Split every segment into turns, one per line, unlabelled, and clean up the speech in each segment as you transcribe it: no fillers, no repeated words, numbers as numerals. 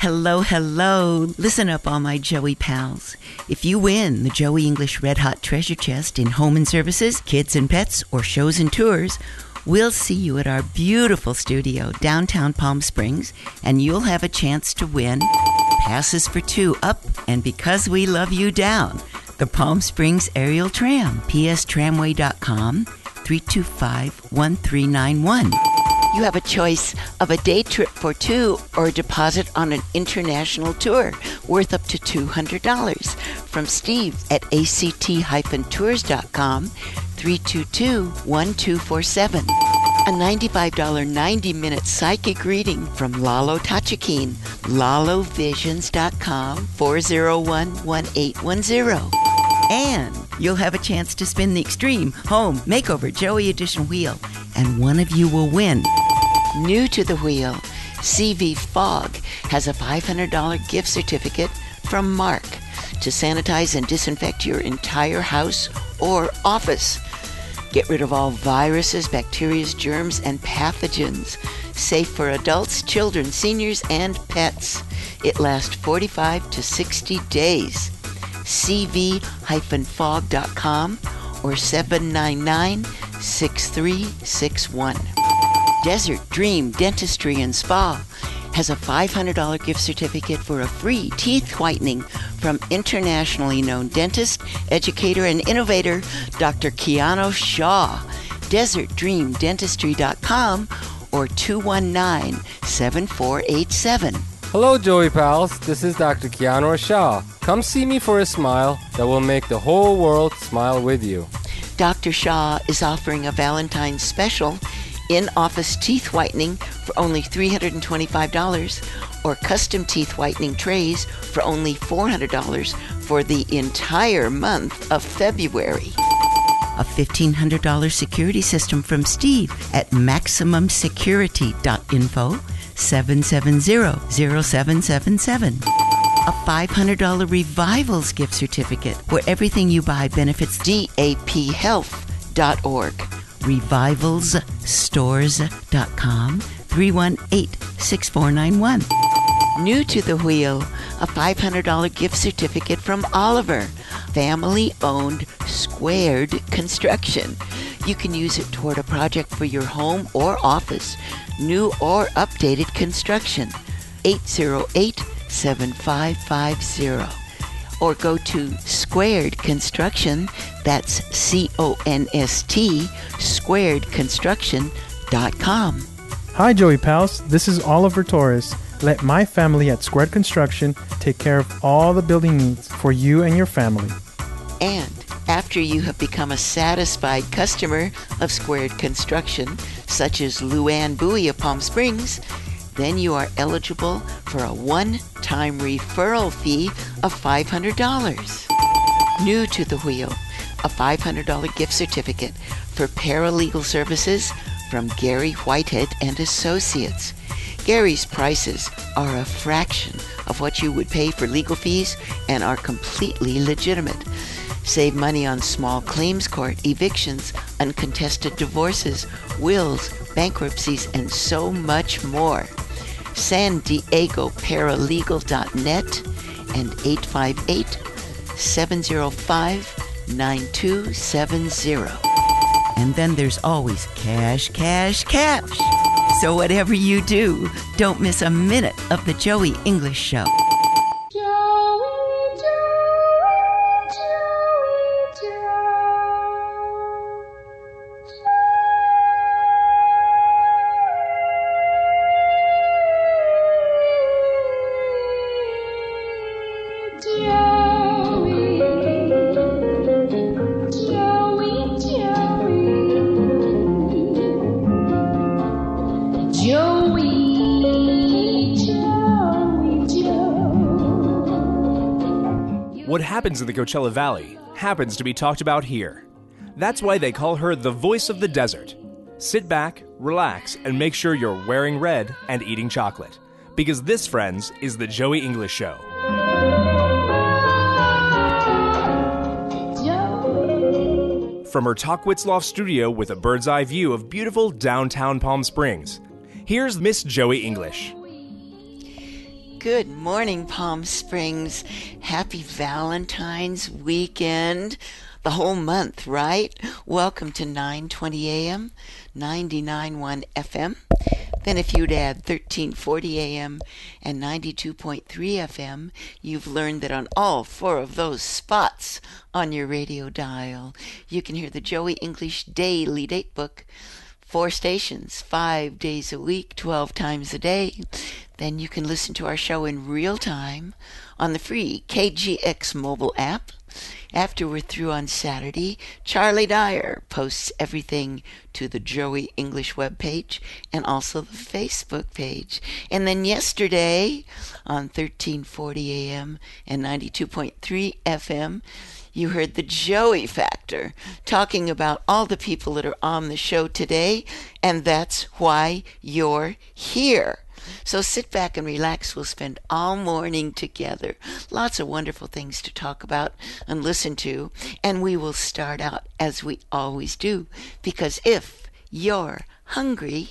Hello, hello. Listen up, all my Joey pals. If you win the Joey English Red Hot Treasure Chest in home and services, kids and pets, or shows and tours, we'll see you at our beautiful studio downtown Palm Springs, and you'll have a chance to win passes for 2 up and Because We Love You down, the Palm Springs Aerial Tram, pstramway.com, 325-1391. You have a choice of a day trip for 2 or a deposit on an international tour worth up to $200 from Steve at act-tours.com, 322-1247. A $95 90-minute psychic reading from Lalo Tachikine, lalovisions.com, 401-1810. And you'll have a chance to spin the Extreme Home Makeover Joey Edition wheel, and one of you will win. New to the wheel, CV Fog has a $500 gift certificate from Mark to sanitize and disinfect your entire house or office. Get rid of all viruses, bacteria, germs, and pathogens. Safe for adults, children, seniors, and pets. It lasts 45 to 60 days. cv-fog.com or 799-6361. Desert Dream Dentistry and Spa has a $500 gift certificate for a free teeth whitening from internationally known dentist, educator, and innovator, Dr. Keanu Shaw. DesertDreamDentistry.com or 219-7487.
Hello, Joey pals. This is Dr. Keanu Shaw. Come see me for a smile that will make the whole world smile with you.
Dr. Shaw is offering a Valentine's special in-office teeth whitening for only $325 or custom teeth whitening trays for only $400 for the entire month of February. A $1,500 security system from Steve at MaximumSecurity.info, 770-0777. A $500 Revivals gift certificate where everything you buy benefits DAPHealth.org. RevivalsStores.com, 318-6491. New to the wheel, a $500 gift certificate from Oliver, family-owned Squared Construction. You can use it toward a project for your home or office, new or updated construction. 808-7550. Or go to Squared Construction, that's CONST, squaredconstruction.com.
Hi, Joey pals. This is Oliver Torres. Let my family at Squared Construction take care of all the building needs for you and your family.
And after you have become a satisfied customer of Squared Construction, such as Luann Bowie of Palm Springs, then you are eligible for a one-time referral fee of $500. New to the wheel, a $500 gift certificate for paralegal services from Gary Whitehead and Associates. Gary's prices are a fraction of what you would pay for legal fees and are completely legitimate. Save money on small claims court, evictions, uncontested divorces, wills, bankruptcies, and so much more. San Diego Paralegal.net and 858-705-9270. And then there's always cash, cash, cash. So whatever you do, don't miss a minute of the Joey English Show.
What happens in the Coachella Valley happens to be talked about here. That's why they call her the voice of the desert. Sit back, relax, and make sure you're wearing red and eating chocolate. Because this, friends, is the Joey English Show. From her Talkwitz Loft studio with a bird's eye view of beautiful downtown Palm Springs, here's Miss Joey English.
Good morning, Palm Springs. Happy Valentine's weekend. The whole month, right? Welcome to 9:20 a.m., 99.1 FM. Then if you'd add 1340 AM and 92.3 FM, you've learned that on all four of those spots on your radio dial, you can hear the Joey English Daily Datebook. 4 stations, 5 days a week, 12 times a day. Then you can listen to our show in real time on the free KGX mobile app. After we're through on Saturday, Charlie Dyer posts everything to the Joey English webpage and also the Facebook page. And then yesterday on 1340 AM and 92.3 FM, you heard the Joey Factor talking about all the people that are on the show today, and that's why you're here. So sit back and relax. We'll spend all morning together. Lots of wonderful things to talk about and listen to. And we will start out as we always do, because if you're hungry...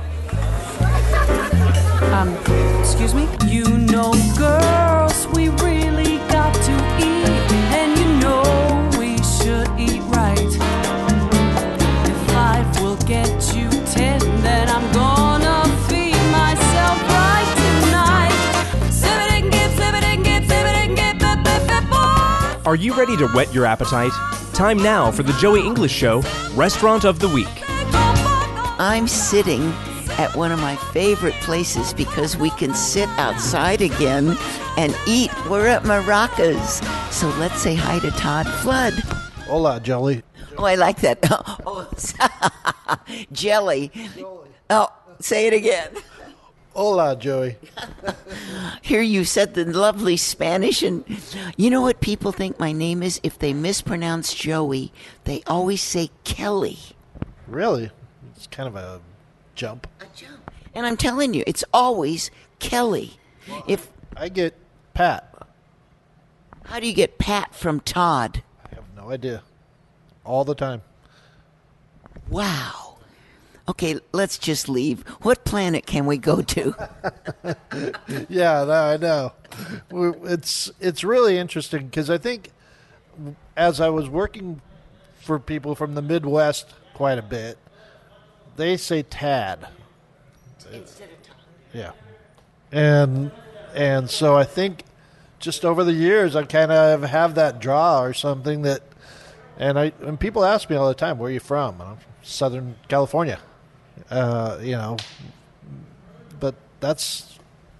Excuse me? You know, girls, we really got to eat. And you know we should eat right. If 5 will get you 10, then I'm gonna feed myself right tonight.
Are you ready to whet your appetite? Time now for the Joey English Show Restaurant of the Week.
I'm sitting at one of my favorite places because we can sit outside again and eat. We're at Maracas. So let's say hi to Todd Flood.
Hola, Jelly.
Oh, I like that. Oh, Jelly. Oh, say it again.
Hola, Joey.
Here you said the lovely Spanish, and you know what people think my name is? If they mispronounce Joey, they always say Kelly.
Really? It's kind of a jump.
And I'm telling you, it's always Kelly. If
I get Pat.
How do you get Pat from Todd?
I have no idea. All the time.
Wow. Okay, let's just leave. What planet can we go to?
Yeah, no, I know. It's really interesting because I think as I was working for people from the Midwest quite a bit, they say Tad.
Instead of Todd.
Yeah. And so I think just over the years I kind of have that draw or something that and people ask me all the time, where are you from? And I'm from Southern California. But that's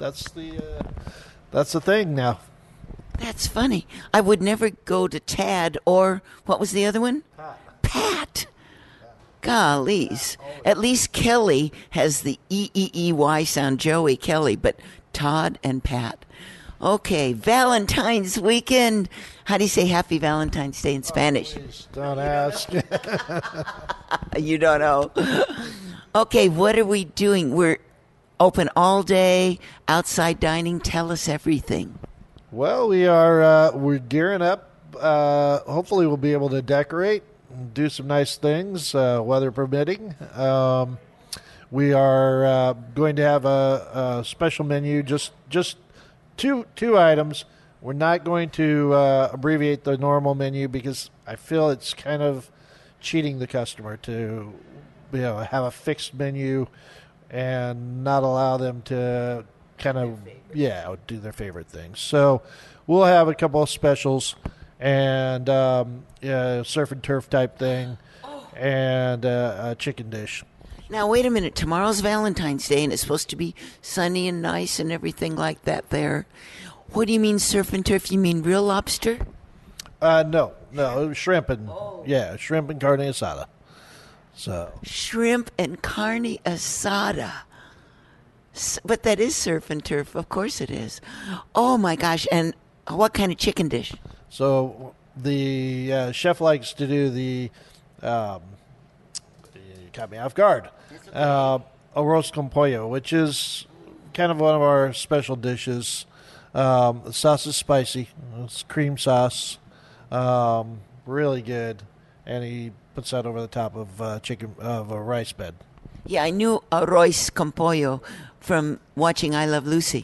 the thing now.
That's funny. I would never go to Tad or what was the other one? Pat. Gollies. At least Kelly has the E-E-E-Y sound, Joey Kelly, but Todd and Pat. Okay, Valentine's weekend. How do you say Happy Valentine's Day in Spanish?
Please don't ask.
You don't know. Okay, what are we doing? We're open all day, outside dining. Tell us everything.
Well, we're gearing up. Hopefully we'll be able to decorate and do some nice things, weather permitting. We are going to have a special menu, just two items. We're not going to abbreviate the normal menu because I feel it's kind of cheating the customer to have a fixed menu and not allow them to kind of do their favorite things. So we'll have a couple of specials and surf and turf type thing and a chicken dish.
Now, wait a minute. Tomorrow's Valentine's Day, and it's supposed to be sunny and nice and everything like that there. What do you mean surf and turf? You mean real lobster?
No, shrimp and shrimp and carne asada. So
Shrimp and carne asada. But that is surf and turf. Of course it is. Oh, my gosh. And what kind of chicken dish?
So the chef likes to do the you caught me off guard. Arroz con pollo, which is kind of one of our special dishes. The sauce is spicy. It's cream sauce. Really good. And he puts that over the top of a rice bed.
Yeah, I knew arroz con pollo from watching I Love Lucy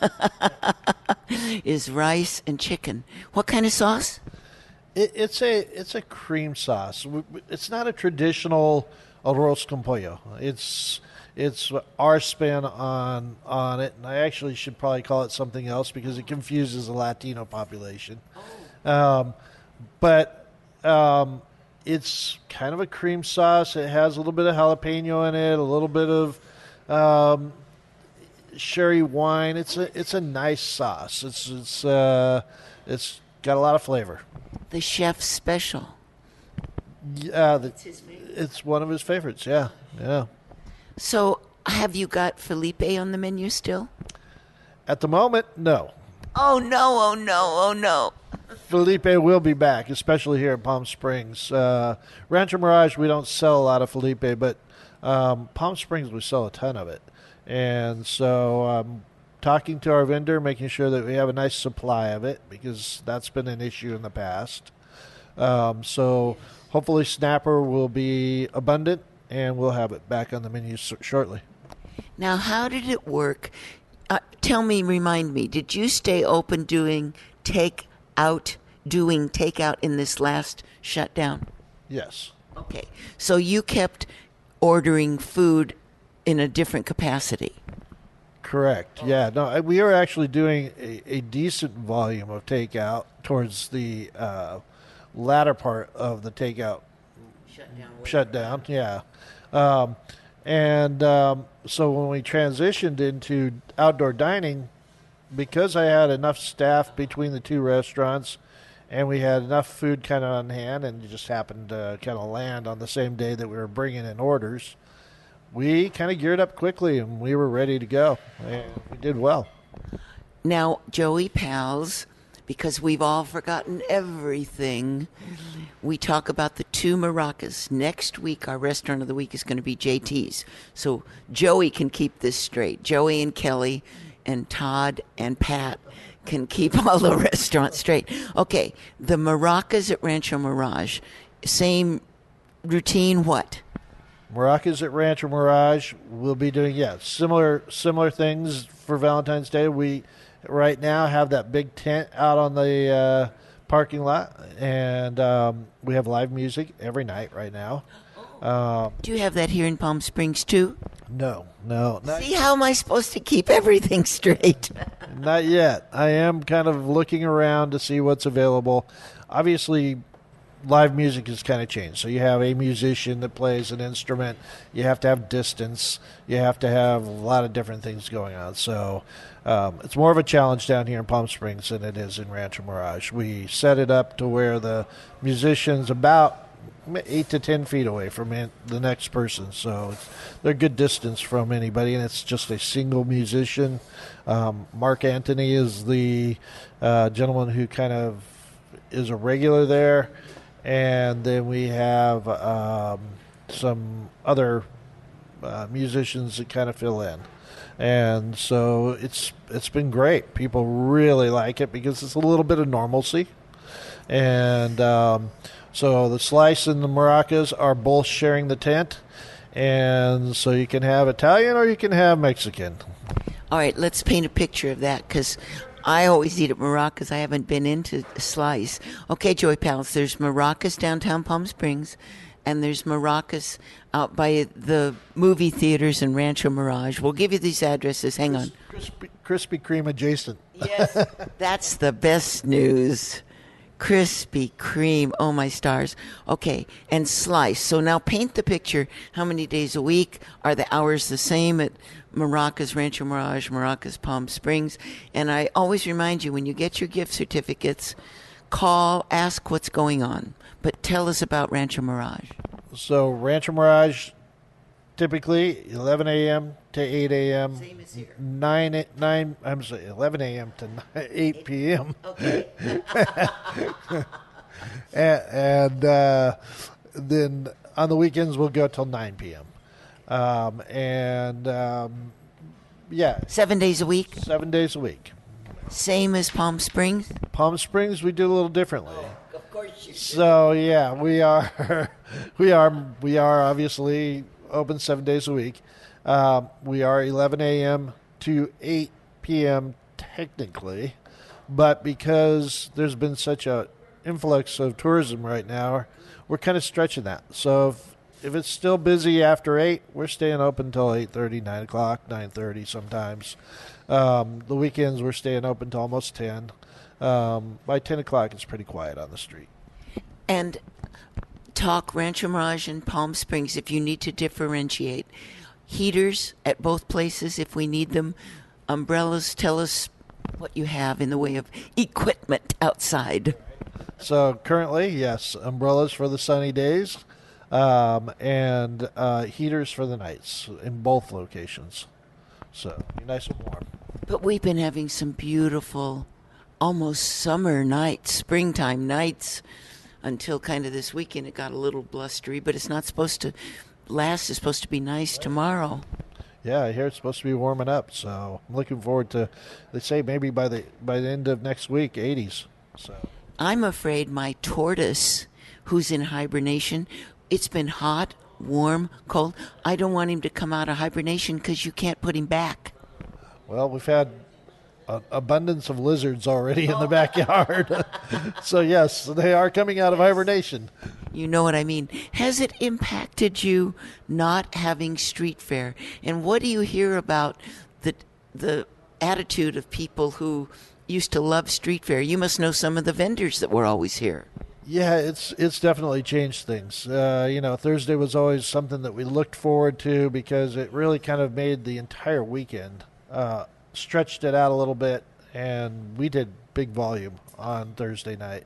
is rice and chicken. What kind of sauce?
It's a cream sauce. It's not a traditional arroz con pollo. It's our spin on it, and I actually should probably call it something else because it confuses the Latino population. But it's kind of a cream sauce. It has a little bit of jalapeno in it, a little bit of sherry wine. It's a nice sauce. It's got a lot of flavor.
The chef's special.
It's one of his favorites. Yeah.
So, have you got Felipe on the menu still?
At the moment, no.
Oh no! Oh no! Oh no!
Felipe will be back, especially here in Palm Springs. Rancho Mirage, we don't sell a lot of Felipe, but Palm Springs, we sell a ton of it. And so talking to our vendor, making sure that we have a nice supply of it, because that's been an issue in the past. So hopefully Snapper will be abundant, and we'll have it back on the menu shortly.
Now, how did it work? Remind me, did you stay open doing takeout in this last shutdown?
Yes.
Okay. So you kept ordering food in a different capacity.
Correct. Yeah. No, we are actually doing a decent volume of takeout towards the latter part of the takeout shutdown. Yeah. So when we transitioned into outdoor dining, because I had enough staff between the two restaurants and we had enough food kind of on hand, and it just happened to kind of land on the same day that we were bringing in orders, we kind of geared up quickly and we were ready to go, and we did well.
Now, Joey Pals, because we've all forgotten everything, we talk about the two maracas. Next week, our restaurant of the week is going to be JT's. So Joey can keep this straight. Joey and Kelly and Todd and Pat can keep all the restaurants straight. Okay, the maracas at Rancho Mirage, same routine, what?
Maracas at Rancho Mirage will be doing, similar things for Valentine's Day. We right now have that big tent out on the parking lot, and we have live music every night right now.
Do you have that here in Palm Springs too?
No.
See, how am I supposed to keep everything straight?
Not yet. I am kind of looking around to see what's available. Obviously, live music has kind of changed. So you have a musician that plays an instrument. You have to have distance. You have to have a lot of different things going on. So it's more of a challenge down here in Palm Springs than it is in Rancho Mirage. We set it up to where the musician's about 8 to 10 feet away from the next person. So they're good distance from anybody, and it's just a single musician. Mark Anthony is the gentleman who kind of is a regular there. And then we have some other musicians that kind of fill in. And so it's been great. People really like it because it's a little bit of normalcy. And so the Slice and the Maracas are both sharing the tent. And so you can have Italian or you can have Mexican.
All right, let's paint a picture of that, because I always eat at Maracas. I haven't been into Slice. Okay, Joey Pals, there's Maracas downtown Palm Springs, and there's Maracas out by the movie theaters in Rancho Mirage. We'll give you these addresses. Hang on.
Krispy Kreme adjacent.
Yes, that's the best news. Krispy Kreme. Oh, my stars. Okay, and Slice. So now paint the picture. How many days a week? Are the hours the same at Maracas, Rancho Mirage, Maracas, Palm Springs? And I always remind you, when you get your gift certificates, call, ask what's going on. But tell us about Rancho Mirage.
So Rancho Mirage, typically 11 a.m. to 8 a.m.
Same as here.
11 a.m. to 8 p.m.
Okay.
and then on the weekends we'll go till 9 p.m.
7 days a week?
7 days a week.
Same as Palm Springs?
Palm Springs we do a little differently.
Of course you do.
So yeah, we are obviously open 7 days a week. We are 11 a.m. to 8 p.m. technically, but because there's been such a influx of tourism right now, we're kind of stretching that. So if it's still busy after 8, we're staying open until 8:30, 9 o'clock, 9:30 sometimes. The weekends we're staying open till almost 10. By 10 o'clock, it's pretty quiet on the street.
And talk Rancho Mirage and Palm Springs if you need to differentiate. Heaters at both places if we need them. Umbrellas, tell us what you have in the way of equipment outside.
So currently, yes, umbrellas for the sunny days and heaters for the nights in both locations. So be nice and warm.
But we've been having some beautiful, almost summer nights, springtime nights, until kind of this weekend it got a little blustery, but it's not supposed to last. It's supposed to be nice tomorrow.
Yeah, I hear it's supposed to be warming up, so I'm looking forward to, they say maybe by the end of next week, 80s. So
I'm afraid my tortoise, who's in hibernation, it's been hot, warm, cold. I don't want him to come out of hibernation because you can't put him back.
Well, we've had an abundance of lizards already in the backyard. So, yes, they are coming out of hibernation.
You know what I mean. Has it impacted you not having street fair? And what do you hear about the attitude of people who used to love street fair? You must know some of the vendors that were always here.
Yeah, it's definitely changed things. Thursday was always something that we looked forward to because it really kind of made the entire weekend, stretched it out a little bit, and we did big volume on Thursday night.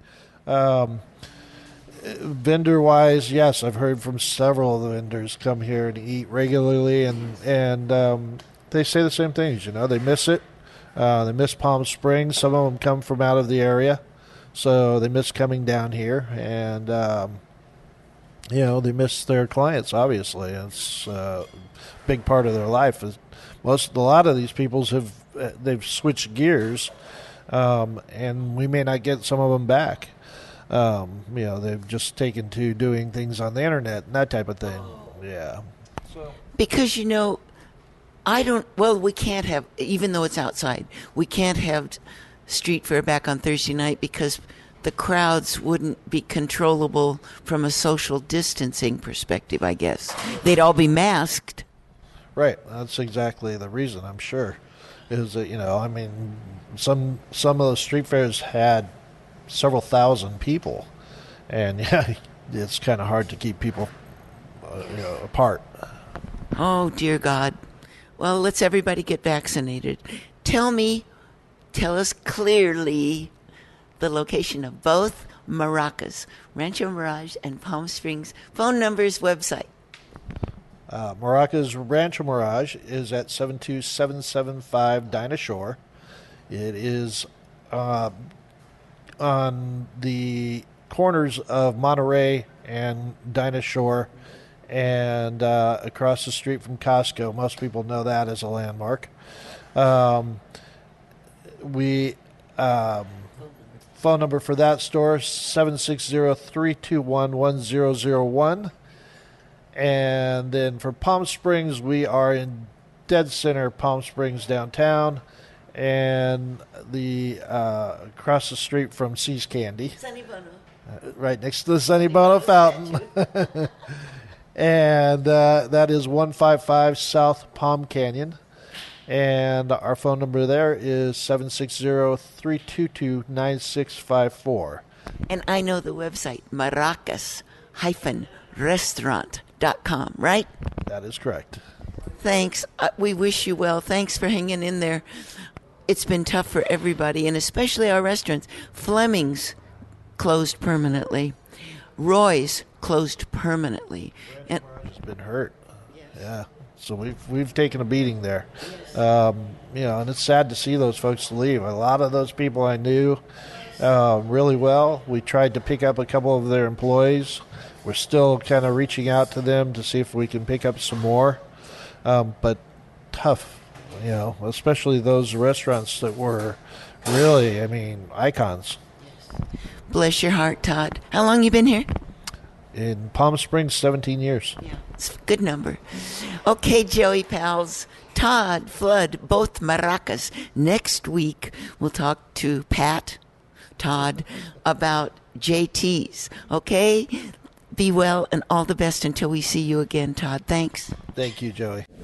Vendor-wise, yes, I've heard from several of the vendors come here to eat regularly, and they say the same things. They miss it. They miss Palm Springs. Some of them come from out of the area, so they miss coming down here, and they miss their clients. Obviously, it's a big part of their life. A lot of these people's they've switched gears, and we may not get some of them back. They've just taken to doing things on the internet and that type of thing. Yeah.
Because, we can't have, even though it's outside, we can't have street fair back on Thursday night because the crowds wouldn't be controllable from a social distancing perspective, I guess. They'd all be masked.
Right. That's exactly the reason, I'm sure, is that, some of the street fairs had several thousand people, and it's kind of hard to keep people apart.
Oh dear God. Well, let's everybody get vaccinated. Tell us clearly the location of both Maracas, Rancho Mirage and Palm Springs, phone numbers, website.
Maracas Rancho Mirage is at 72775 Dinah Shore. It is on the corners of Monterey and Dinah Shore, and across the street from Costco. Most people know that as a landmark. Phone number for that store, 760-321-1001. And then for Palm Springs, we are in dead center Palm Springs downtown, and across the street from See's Candy.
Sunny Bono.
Right next to the Sunny Bono fountain. And that is 155 South Palm Canyon. And our phone number there is 760-322-9654.
And I know the website, maracas-restaurant.com, right?
That is correct.
Thanks. We wish you well. Thanks for hanging in there. It's been tough for everybody, and especially our restaurants. Fleming's closed permanently. Roy's closed permanently.
And has been hurt. Yeah. So we've taken a beating there. And it's sad to see those folks leave. A lot of those people I knew really well. We tried to pick up a couple of their employees. We're still kind of reaching out to them to see if we can pick up some more. But tough, especially those restaurants that were really, icons.
Bless your heart, Todd. How long you been here?
In Palm Springs, 17 years.
Yeah, it's a good number. Okay, Joey pals. Todd, Flood, both maracas. Next week, we'll talk to Pat, Todd, about JTs. Okay? Be well and all the best until we see you again, Todd. Thanks.
Thank you, Joey.